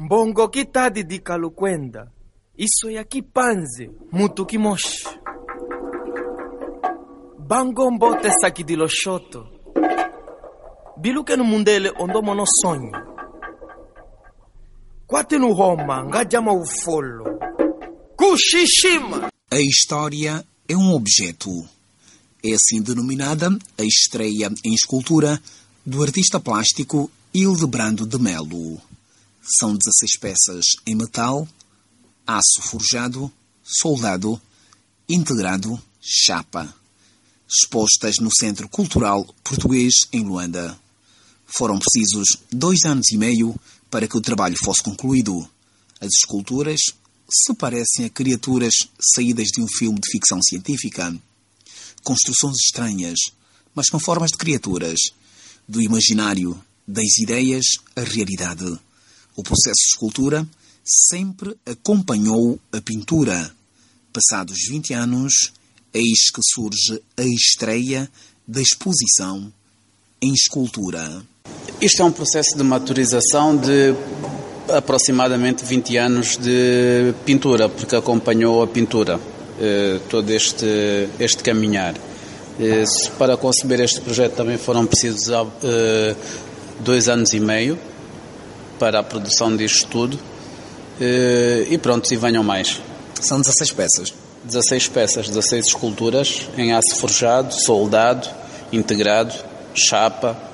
Mbongo kitadi di kalukwenda. Isso ya kipanze, mutu kimoshi. Bango mbote saki di loshoto. Biluke no mundele ondomo no sonho. Quate no Roma, ngajama ufolo. Kushishima. A história é um objeto. É assim denominada a estreia em escultura do artista plástico Hildebrando de Melo. São 16 peças em metal, aço forjado, soldado, integrado, chapa, expostas no Centro Cultural Português em Luanda. Foram precisos 2 anos e meio para que o trabalho fosse concluído. As esculturas se parecem a criaturas saídas de um filme de ficção científica. Construções estranhas, mas com formas de criaturas. Do imaginário, das ideias, à realidade. O processo de escultura sempre acompanhou a pintura. Passados 20 anos, eis que surge a estreia da exposição em escultura. Isto é um processo de maturização de aproximadamente 20 anos de pintura, porque acompanhou a pintura, todo este caminhar. Para conceber este projeto também foram precisos 2 anos e meio para a produção disto tudo, e pronto, e venham mais. São 16 peças. 16 peças, 16 esculturas em aço forjado, soldado, integrado, chapa.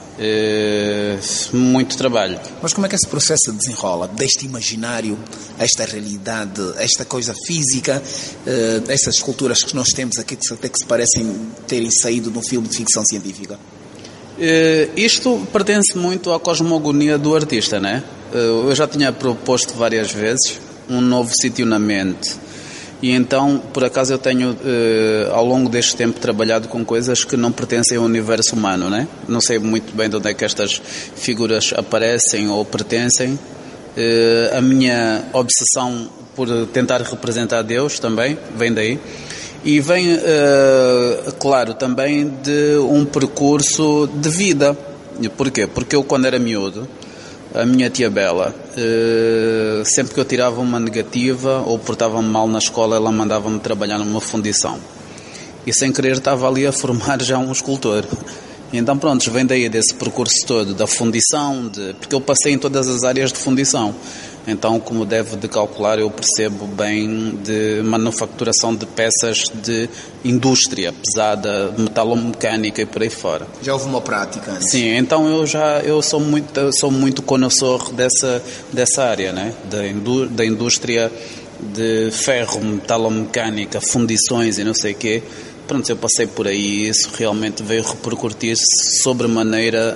Muito trabalho. Mas como é que esse processo se desenrola? Deste imaginário, esta realidade, esta coisa física, estas esculturas que nós temos aqui que até que se parecem terem saído de um filme de ficção científica? Isto pertence muito à cosmogonia do artista, né? Eu já tinha proposto várias vezes um novo sítio na mente. E então, por acaso, eu tenho, ao longo deste tempo, trabalhado com coisas que não pertencem ao universo humano, né? Não sei muito bem de onde é que estas figuras aparecem ou pertencem. A minha obsessão por tentar representar Deus também vem daí. E vem, claro, também de um percurso de vida. Porquê? Porque eu, quando era miúdo, a minha tia Bela, sempre que eu tirava uma negativa ou portava-me mal na escola, ela mandava-me trabalhar numa fundição. E sem querer estava ali a formar já um escultor. E então pronto, vem daí desse percurso todo, da fundição, porque eu passei em todas as áreas de fundição. Então, como deve de calcular, eu percebo bem de manufaturação de peças de indústria pesada, metalomecânica e por aí fora. Já houve uma prática antes? Sim, então eu sou muito conhecedor dessa área, né? Da indústria de ferro, metalomecânica, fundições e não sei o quê. Pronto, eu passei por aí e isso realmente veio repercutir-se sobremaneira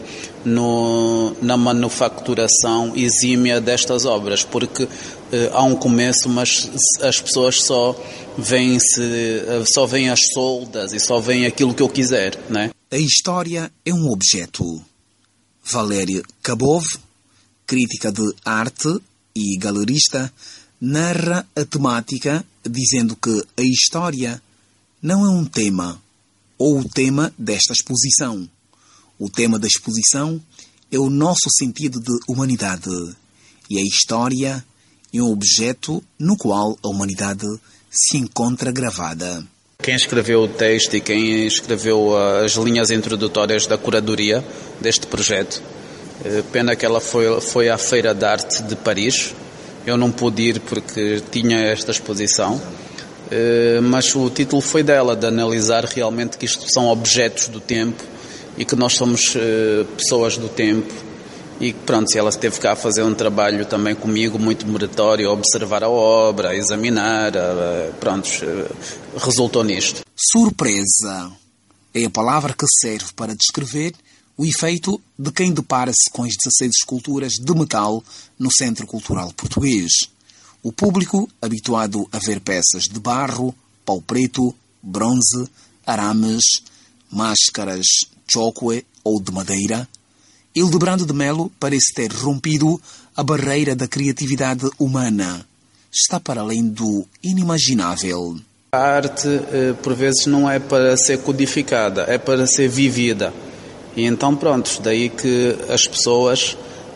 na manufaturação exímia destas obras, porque há um começo, mas as pessoas só veem as soldas e só veem aquilo que eu quiser, né? A história é um objeto. Valéria Kabov, crítica de arte e galerista, narra a temática dizendo que a história não é um tema, ou o tema desta exposição. O tema da exposição é o nosso sentido de humanidade. E a história é um objeto no qual a humanidade se encontra gravada. Quem escreveu o texto e quem escreveu as linhas introdutórias da curadoria deste projeto, pena que ela foi à Feira de Arte de Paris. Eu não pude ir porque tinha esta exposição. Mas o título foi dela, de analisar realmente que isto são objetos do tempo e que nós somos pessoas do tempo e pronto, ela esteve cá a fazer um trabalho também comigo muito meritório, a observar a obra, a examinar, pronto, resultou nisto. Surpresa é a palavra que serve para descrever o efeito de quem depara-se com as 16 esculturas de metal no Centro Cultural Português. O público, habituado a ver peças de barro, pau preto, bronze, arames, máscaras, choque ou de madeira, Hildebrando de Melo parece ter rompido a barreira da criatividade humana. Está para além do inimaginável. A arte, por vezes, não é para ser codificada, é para ser vivida. E então, pronto, daí que as pessoas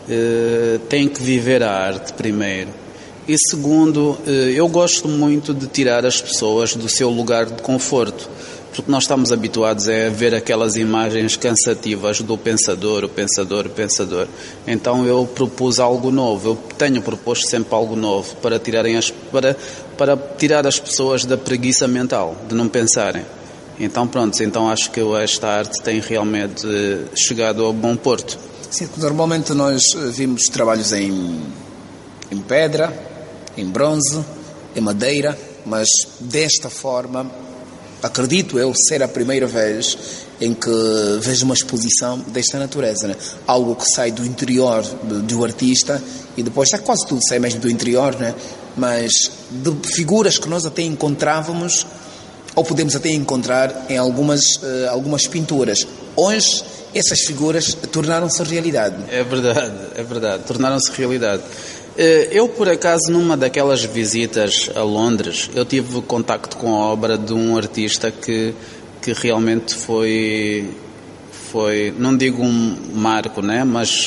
têm que viver a arte primeiro. E segundo, eu gosto muito de tirar as pessoas do seu lugar de conforto, porque nós estamos habituados a ver aquelas imagens cansativas do pensador, o pensador, o pensador. Então eu propus algo novo, eu tenho proposto sempre algo novo para para tirar as pessoas da preguiça mental, de não pensarem. Então pronto, então acho que esta arte tem realmente chegado ao bom porto. Sim, normalmente nós vimos trabalhos em pedra, em bronze, em madeira, mas desta forma, acredito eu ser a primeira vez em que vejo uma exposição desta natureza, né? Algo que sai do interior do artista e depois quase tudo sai mesmo do interior, né? Mas de figuras que nós até encontrávamos ou podemos até encontrar em algumas pinturas. Hoje essas figuras tornaram-se realidade. É verdade, tornaram-se realidade. Eu, por acaso, numa daquelas visitas a Londres, eu tive contacto com a obra de um artista que realmente foi, não digo um marco, né? Mas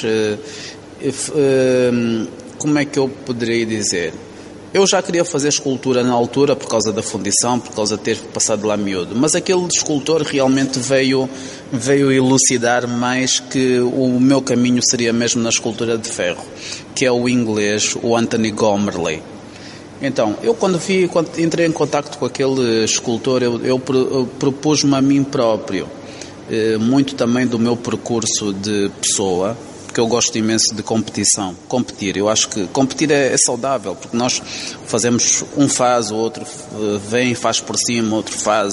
como é que eu poderia dizer? Eu já queria fazer escultura na altura por causa da fundição, por causa de ter passado lá miúdo, mas aquele escultor realmente veio elucidar mais que o meu caminho seria mesmo na escultura de ferro, que é o inglês, o Anthony Gomerley. Então, eu quando entrei em contacto com aquele escultor, eu propus-me a mim próprio, muito também do meu percurso de pessoa, que eu gosto imenso de competir. Eu acho que competir é saudável, porque nós fazemos, um faz, o outro vem, faz por cima, outro faz.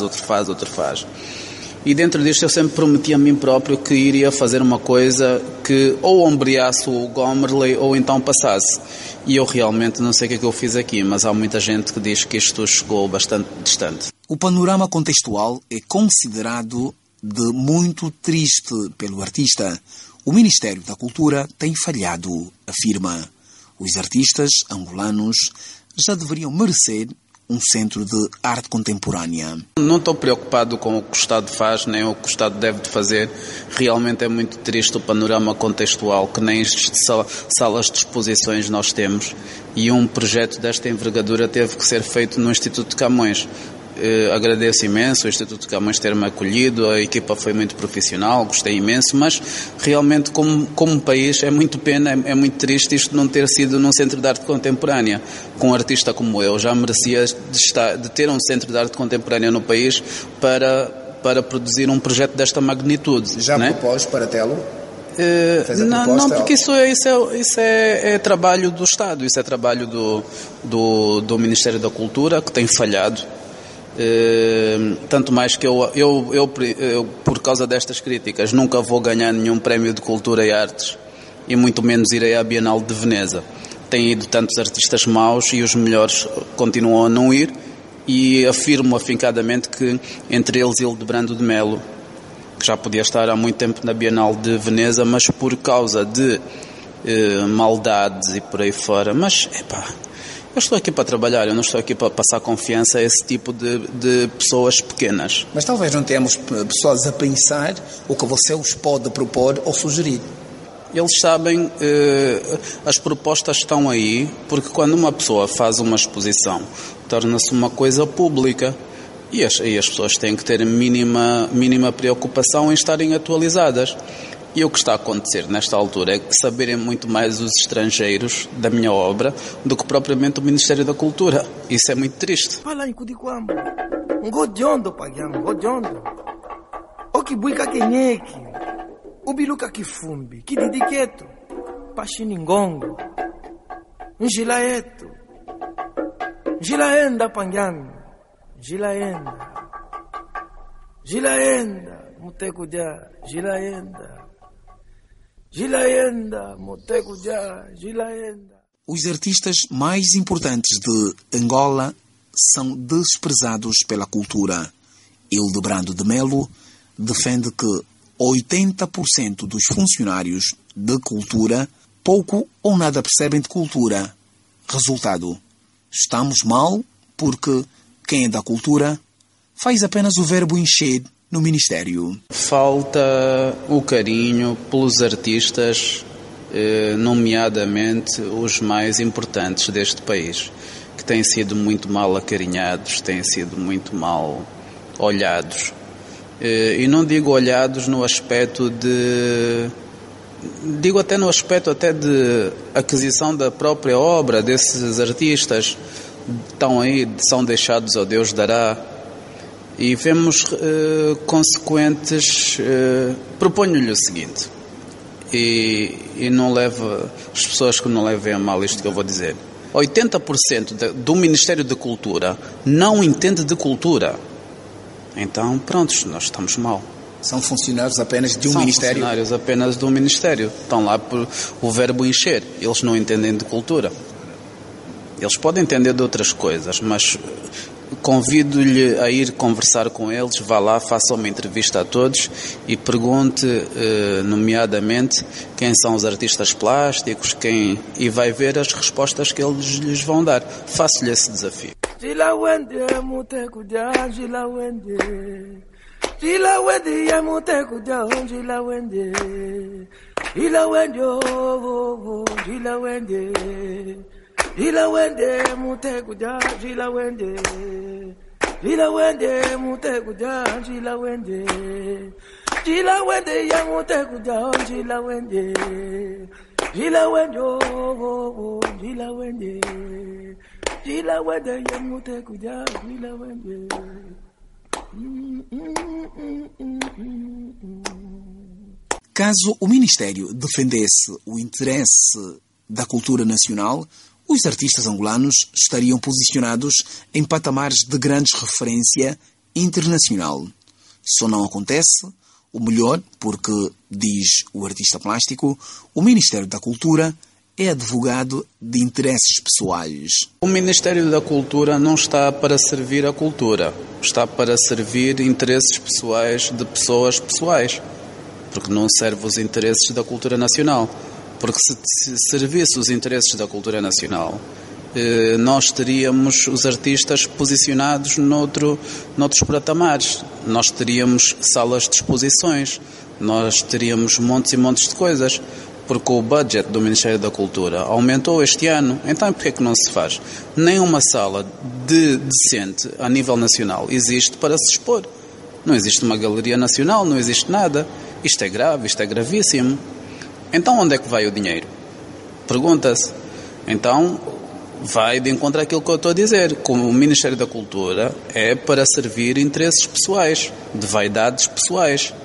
E dentro disto eu sempre prometi a mim próprio que iria fazer uma coisa que ou ombreasse o Gomerley ou então passasse. E eu realmente não sei o que é que eu fiz aqui, mas há muita gente que diz que isto chegou bastante distante. O panorama contextual é considerado de muito triste pelo artista. O Ministério da Cultura tem falhado, afirma. Os artistas angolanos já deveriam merecer um centro de arte contemporânea. Não estou preocupado com o que o Estado faz, nem o que o Estado deve de fazer. Realmente é muito triste o panorama contextual, que nem salas de exposições nós temos. E um projeto desta envergadura teve que ser feito no Instituto de Camões. Agradeço imenso o Instituto de Camões ter-me acolhido, a equipa foi muito profissional, gostei imenso, mas realmente como país é muito pena, é muito triste isto não ter sido num centro de arte contemporânea. Com um artista como eu, já merecia de ter um centro de arte contemporânea no país para produzir um projeto desta magnitude. Já né? propôs para tê-lo? Não, porque isso é trabalho do Estado, isso é trabalho do Ministério da Cultura, que tem falhado. Tanto mais que eu, por causa destas críticas, nunca vou ganhar nenhum prémio de cultura e artes, e muito menos irei à Bienal de Veneza. Tem ido tantos artistas maus e os melhores continuam a não ir, e afirmo afincadamente que entre eles Hildebrando de Melo, que já podia estar há muito tempo na Bienal de Veneza, mas por causa de maldades e por aí fora. Mas eu estou aqui para trabalhar, eu não estou aqui para passar confiança a esse tipo de pessoas pequenas. Mas talvez não tenhamos pessoas a pensar o que você os pode propor ou sugerir. Eles sabem, as propostas estão aí, porque quando uma pessoa faz uma exposição, torna-se uma coisa pública. E as pessoas têm que ter mínima preocupação em estarem atualizadas. E o que está a acontecer nesta altura é que saberem muito mais os estrangeiros da minha obra do que propriamente o Ministério da Cultura. Isso é muito triste. Fala em Kudikwambo. Ngojondo pagyam, ngojondo. Okibuika kenyeki. Ubiluka kifumbi, kididiketo. Pashiningongo. Njila yetu. Njila enda pagyam. Njila enda. Mutekuja. Njila enda. Os artistas mais importantes de Angola são desprezados pela cultura. Hildebrando de Melo defende que 80% dos funcionários de cultura pouco ou nada percebem de cultura. Resultado: estamos mal porque quem é da cultura faz apenas o verbo encher no Ministério. Falta o carinho pelos artistas nomeadamente os mais importantes deste país, que têm sido muito mal acarinhados, têm sido muito mal olhados. E não digo olhados no aspecto de... digo até no aspecto até de aquisição da própria obra desses artistas. Estão aí, são deixados ao Deus dará. E vemos consequentes... proponho-lhe o seguinte, e não leva as pessoas que não levem a mal isto que eu vou dizer. 80% do Ministério da Cultura não entende de cultura. Então, prontos, nós estamos mal. São funcionários apenas de um São ministério? São funcionários apenas de um ministério. Estão lá por o verbo encher. Eles não entendem de cultura. Eles podem entender de outras coisas, mas convido-lhe a ir conversar com eles, vá lá, faça uma entrevista a todos e pergunte, nomeadamente, quem são os artistas plásticos, e vai ver as respostas que eles lhes vão dar. Faço-lhe esse desafio. Ila wende mutekuja jila wende mutekuja jila wende ya mutekuja jila wende jila wende ya mutekuja jila wende. Caso o Ministério defendesse o interesse da cultura nacional, os artistas angolanos estariam posicionados em patamares de grandes referência internacional. Só não acontece, o melhor, porque, diz o artista plástico, o Ministério da Cultura é advogado de interesses pessoais. O Ministério da Cultura não está para servir a cultura, está para servir interesses pessoais de pessoas pessoais, porque não serve os interesses da cultura nacional. Porque se servisse os interesses da cultura nacional, nós teríamos os artistas posicionados noutros patamares. Nós teríamos salas de exposições, nós teríamos montes e montes de coisas, porque o budget do Ministério da Cultura aumentou este ano. Então, por que não se faz? Nenhuma sala decente a nível nacional existe para se expor. Não existe uma galeria nacional, não existe nada. Isto é grave, isto é gravíssimo. Então, onde é que vai o dinheiro? Pergunta-se. Então, vai de encontro àquilo que eu estou a dizer. Como o Ministério da Cultura é para servir interesses pessoais, de vaidades pessoais.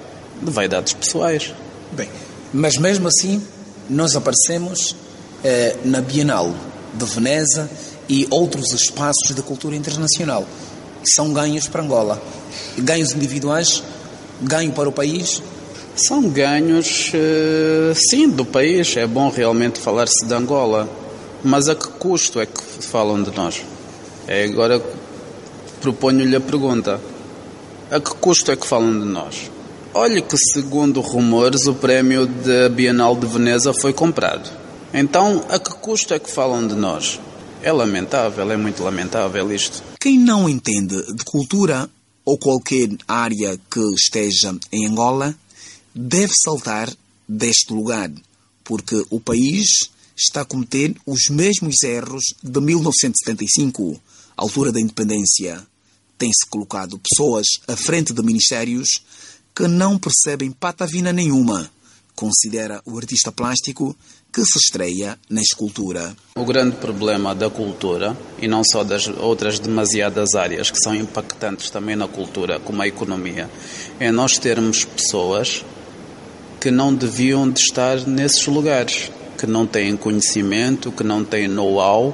Bem, mas mesmo assim, nós aparecemos na Bienal de Veneza e outros espaços de cultura internacional. São ganhos para Angola. Ganhos individuais, ganho para o país. São ganhos, sim, do país. É bom realmente falar-se de Angola. Mas a que custo é que falam de nós? Agora proponho-lhe a pergunta. A que custo é que falam de nós? Olhe que, segundo rumores, o prémio da Bienal de Veneza foi comprado. Então, a que custo é que falam de nós? É lamentável, é muito lamentável isto. Quem não entende de cultura ou qualquer área que esteja em Angola deve saltar deste lugar, porque o país está a cometer os mesmos erros de 1975, altura da independência. Tem-se colocado pessoas à frente de ministérios que não percebem patavina nenhuma, considera o artista plástico que se estreia na escultura. O grande problema da cultura, e não só das outras demasiadas áreas que são impactantes também na cultura, como a economia, é nós termos pessoas que não deviam de estar nesses lugares, que não têm conhecimento, que não têm know-how.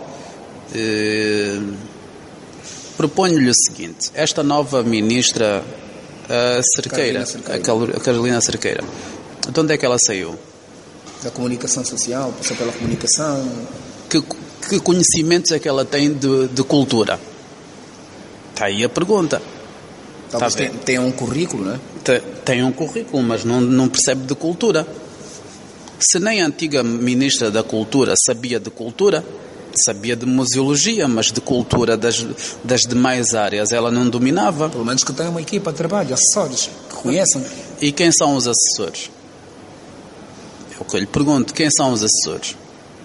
Proponho-lhe o seguinte: esta nova ministra, a Cerqueira, a Carolina Cerqueira, de onde é que ela saiu? Da comunicação social, passou pela comunicação. Que conhecimentos é que ela tem de cultura? Está aí a pergunta. Talvez tenha um currículo, não é? Tem um currículo, mas não percebe de cultura. Se nem a antiga ministra da Cultura sabia de cultura, sabia de museologia, mas de cultura das demais áreas ela não dominava. Pelo menos que tenha uma equipa de trabalho, assessores, que conheçam. E quem são os assessores? porque eu lhe pergunto quem são os assessores.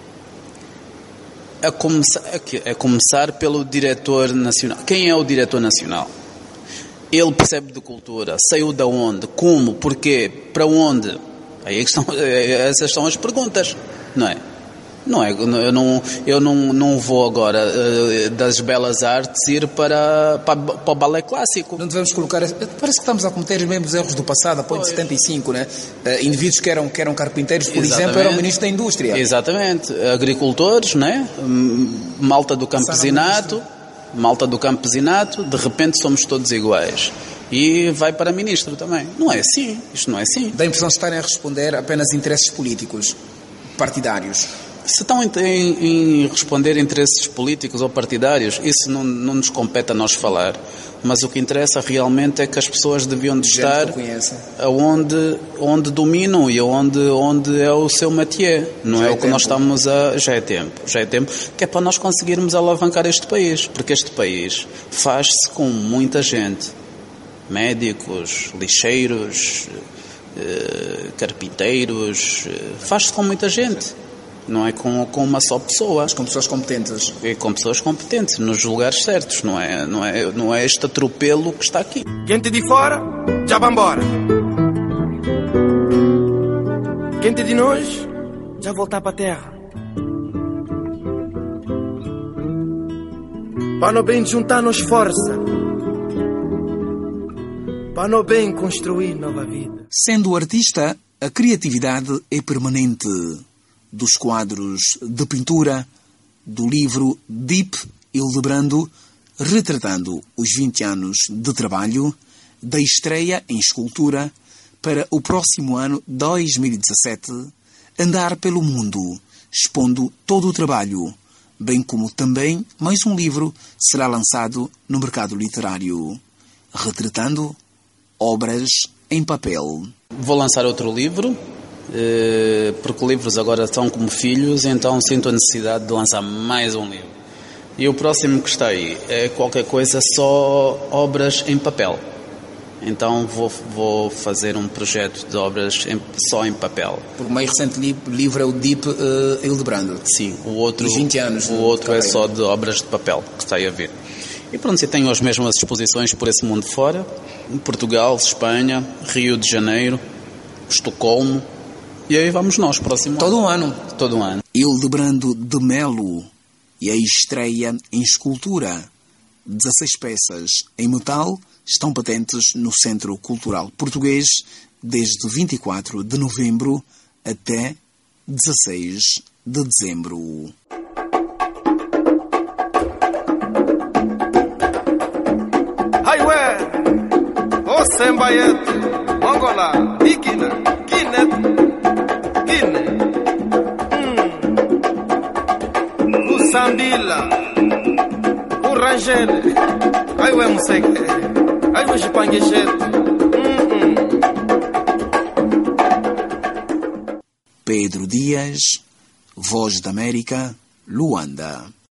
A começar pelo diretor nacional. Quem é o diretor nacional? Ele percebe de cultura, saiu de onde, como, porquê, para onde? Aí essas são as perguntas, não é? Eu não vou agora das belas artes ir para o balé clássico. Não devemos colocar... Parece que estamos a cometer os mesmos erros do passado, após 75, né? Indivíduos que eram carpinteiros, por exemplo, eram ministros da indústria. Exatamente. Agricultores, né? Malta do campesinato, de repente somos todos iguais. E vai para ministro também. Não é assim. Isto não é assim. Dá a impressão de estarem a responder apenas interesses políticos, partidários. Se estão em responder a interesses políticos ou partidários, isso não nos compete a nós falar. Mas o que interessa realmente é que as pessoas deviam de estar onde dominam e onde é o seu métier. Não é o que nós estamos a... Já é tempo que é para nós conseguirmos alavancar este país. Porque este país faz-se com muita gente. Médicos, lixeiros, carpinteiros, faz-se com muita gente. Não é com uma só pessoa. Mas com pessoas competentes. É com pessoas competentes, nos lugares certos. Não é este atropelo que está aqui. Gente de fora, já vai embora. Gente de nós, já voltar para a terra. Para não bem juntar-nos força. Para não bem construir nova vida. Sendo artista, a criatividade é permanente. Dos quadros de pintura, do livro Deep Hildebrando, retratando os 20 anos de trabalho, da estreia em escultura para o próximo ano 2017, andar pelo mundo, expondo todo o trabalho, bem como também mais um livro será lançado no mercado literário, retratando obras em papel. Vou lançar outro livro, porque livros agora estão como filhos, então sinto a necessidade de lançar mais um livro. E o próximo que está aí é qualquer coisa só obras em papel. Então vou fazer um projeto de obras só em papel. Porque o mais recente livro é o Deep Hildebrando. Sim, o outro, os 20 anos o outro é só de obras de papel que está aí a vir. E pronto, eu tenho as mesmas exposições por esse mundo fora, em Portugal, Espanha, Rio de Janeiro, Estocolmo. E aí vamos nós, próximo ano. Todo um ano. Hildebrando de Melo e a estreia em escultura. 16 peças em metal estão patentes no Centro Cultural Português desde 24 de novembro até 16 de dezembro. Highway, Osembayet, Mongola, Ikina, Kinet. Sambila, o Rangel, aí o Museke, aí o Jipanguejete. Pedro Dias, Voz da América, Luanda.